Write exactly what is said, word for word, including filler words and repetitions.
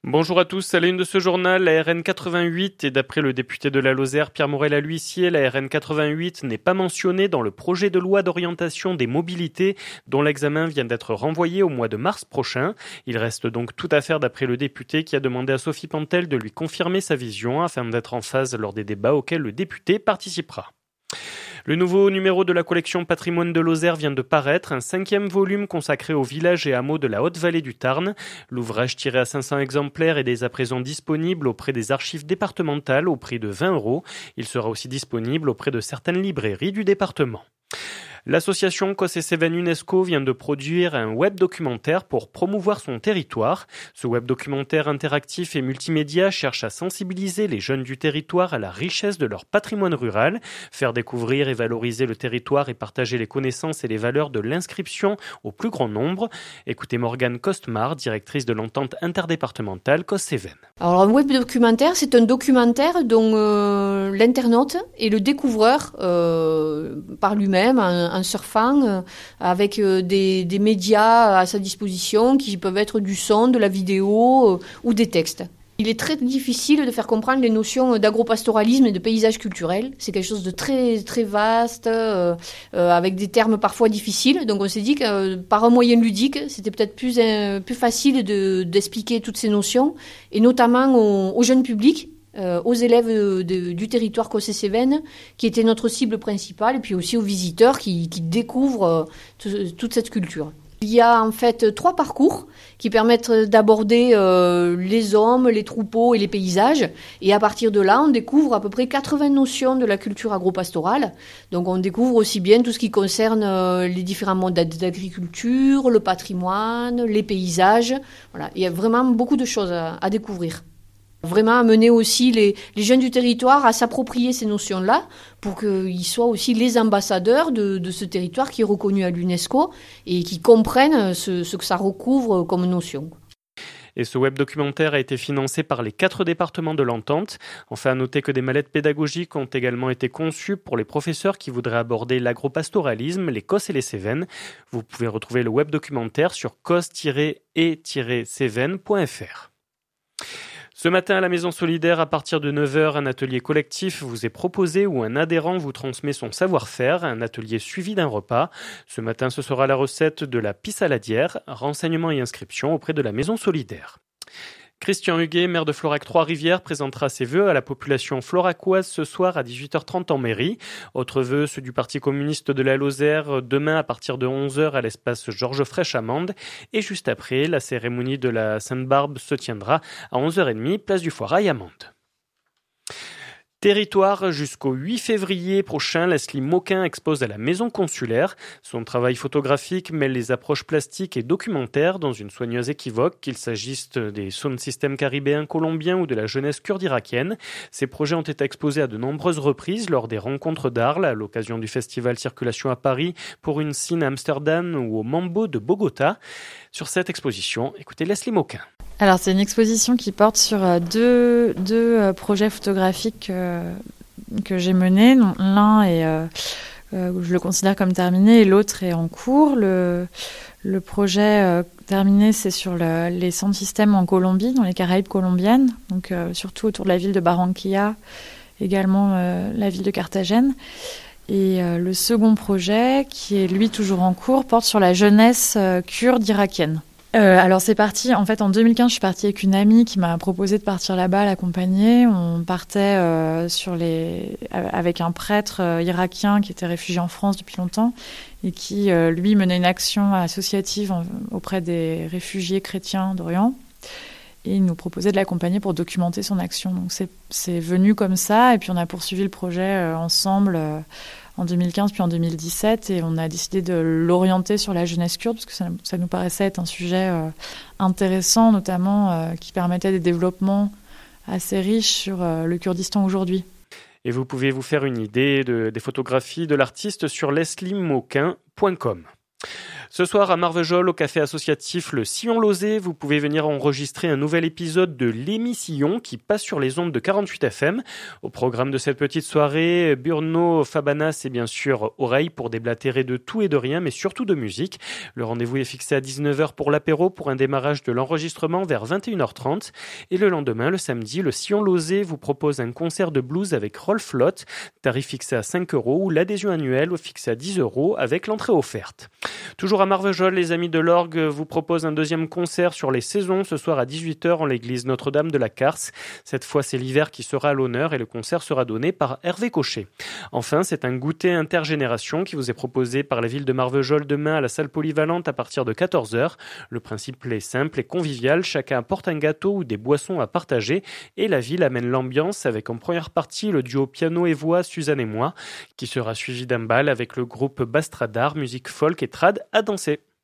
Bonjour à tous, à la une de ce journal, la R N quatre-vingt-huit, et d'après le député de la Lozère, Pierre Morel-a-L'Huissier, la R N quatre-vingt-huit n'est pas mentionnée dans le projet de loi d'orientation des mobilités, dont l'examen vient d'être renvoyé au mois de mars prochain. Il reste donc tout à faire d'après le député qui a demandé à Sophie Pantel de lui confirmer sa vision afin d'être en phase lors des débats auxquels le député participera. Le nouveau numéro de la collection Patrimoine de Lozère vient de paraître, un cinquième volume consacré aux villages et hameaux de la Haute-Vallée du Tarn. L'ouvrage tiré à cinq cents exemplaires est dès à présent disponible auprès des archives départementales au prix de vingt euros. Il sera aussi disponible auprès de certaines librairies du département. L'association Causse et Cévennes UNESCO vient de produire un web documentaire pour promouvoir son territoire. Ce web documentaire interactif et multimédia cherche à sensibiliser les jeunes du territoire à la richesse de leur patrimoine rural, faire découvrir et valoriser le territoire et partager les connaissances et les valeurs de l'inscription au plus grand nombre. Écoutez Morgane Costmar, directrice de l'entente interdépartementale Causse-Cévennes. Alors un web documentaire, c'est un documentaire dont euh, l'internaute est le découvreur euh, par lui-même, en, en surfant, euh, avec euh, des, des médias à sa disposition qui peuvent être du son, de la vidéo euh, ou des textes. Il est très difficile de faire comprendre les notions d'agropastoralisme et de paysage culturel. C'est quelque chose de très très vaste, euh, euh, avec des termes parfois difficiles. Donc on s'est dit que euh, par un moyen ludique, c'était peut-être plus euh, plus facile de d'expliquer toutes ces notions, et notamment aux, aux jeunes publics, euh, aux élèves de, de, du territoire Causse et Cévennes, qui était notre cible principale, et puis aussi aux visiteurs qui, qui découvrent euh, t- toute cette culture. Il y a en fait trois parcours qui permettent d'aborder euh, les hommes, les troupeaux et les paysages. Et à partir de là, on découvre à peu près quatre-vingts notions de la culture agropastorale. Donc on découvre aussi bien tout ce qui concerne euh, les différents modes d'agriculture, le patrimoine, les paysages. Voilà, il y a vraiment beaucoup de choses à, à découvrir. Vraiment amener aussi les, les jeunes du territoire à s'approprier ces notions-là pour qu'ils soient aussi les ambassadeurs de, de ce territoire qui est reconnu à l'UNESCO et qui comprennent ce, ce que ça recouvre comme notion. Et ce web documentaire a été financé par les quatre départements de l'entente. Enfin, à noter que des mallettes pédagogiques ont également été conçues pour les professeurs qui voudraient aborder l'agropastoralisme, les Causses et les Cévennes. Vous pouvez retrouver le web documentaire sur causse tiret et tiret cévennes point f r. Ce matin, à la Maison Solidaire, à partir de neuf heures, un atelier collectif vous est proposé où un adhérent vous transmet son savoir-faire, un atelier suivi d'un repas. Ce matin, ce sera la recette de la pissaladière, renseignements et inscriptions auprès de la Maison Solidaire. Christian Huguet, maire de Florac Trois-Rivières, présentera ses vœux à la population floracoise ce soir à dix-huit heures trente en mairie. Autres vœux, ceux du Parti communiste de la Lozère, demain à partir de onze heures à l'espace Georges Frêche-Amande. Et juste après, la cérémonie de la Sainte-Barbe se tiendra à onze heures trente, place du Foirail à Mende. Territoire, jusqu'au huit février prochain, Leslie Moquin expose à la Maison Consulaire. Son travail photographique mêle les approches plastiques et documentaires dans une soigneuse équivoque, qu'il s'agisse des sound systems caribéens, colombiens ou de la jeunesse kurde irakienne. Ces projets ont été exposés à de nombreuses reprises lors des rencontres d'Arles, à l'occasion du festival Circulation à Paris, pour une scène à Amsterdam ou au Mambo de Bogota. Sur cette exposition, écoutez Leslie Moquin. Alors, c'est une exposition qui porte sur deux, deux projets photographiques euh, que j'ai menés. L'un est, euh, euh, je le considère comme terminé, et l'autre est en cours. Le, le projet euh, terminé, c'est sur le, les sound systems en Colombie, dans les Caraïbes colombiennes, donc euh, surtout autour de la ville de Barranquilla, également euh, la ville de Carthagène. Et euh, le second projet, qui est lui toujours en cours, porte sur la jeunesse euh, kurde irakienne. Euh, alors c'est parti, en fait en deux mille quinze je suis partie avec une amie qui m'a proposé de partir là-bas, l'accompagner. On partait euh, sur les... avec un prêtre euh, irakien qui était réfugié en France depuis longtemps et qui euh, lui menait une action associative en... auprès des réfugiés chrétiens d'Orient, et il nous proposait de l'accompagner pour documenter son action. Donc c'est, c'est venu comme ça, et puis on a poursuivi le projet euh, ensemble euh, en deux mille quinze puis en deux mille dix-sept, et on a décidé de l'orienter sur la jeunesse kurde parce que ça, ça nous paraissait être un sujet euh, intéressant, notamment euh, qui permettait des développements assez riches sur euh, le Kurdistan aujourd'hui. Et vous pouvez vous faire une idée de, des photographies de l'artiste sur leslie moquin point com. Ce soir à Marvejols, au café associatif Le Sillon Lozé, vous pouvez venir enregistrer un nouvel épisode de l'émission qui passe sur les ondes de quarante-huit F M. Au programme de cette petite soirée, Burno, Fabanas et bien sûr Oreille pour déblatérer de tout et de rien, mais surtout de musique. Le rendez-vous est fixé à dix-neuf heures pour l'apéro pour un démarrage de l'enregistrement vers vingt et une heures trente. Et le lendemain, le samedi, Le Sillon Lozé vous propose un concert de blues avec Rolf Lott, tarif fixé à cinq euros ou l'adhésion annuelle fixée à dix euros avec l'entrée offerte. Toujours à Marvejols, les amis de l'orgue vous proposent un deuxième concert sur les saisons ce soir à dix-huit heures en l'église Notre-Dame de la Carse. Cette fois, c'est l'hiver qui sera à l'honneur et le concert sera donné par Hervé Cochet. Enfin, c'est un goûter intergénération qui vous est proposé par la ville de Marvejols demain à la salle polyvalente à partir de quatorze heures. Le principe est simple et convivial, chacun apporte un gâteau ou des boissons à partager et la ville amène l'ambiance avec en première partie le duo piano et voix Suzanne et moi qui sera suivi d'un bal avec le groupe Bastradar, musique folk et trad à danser.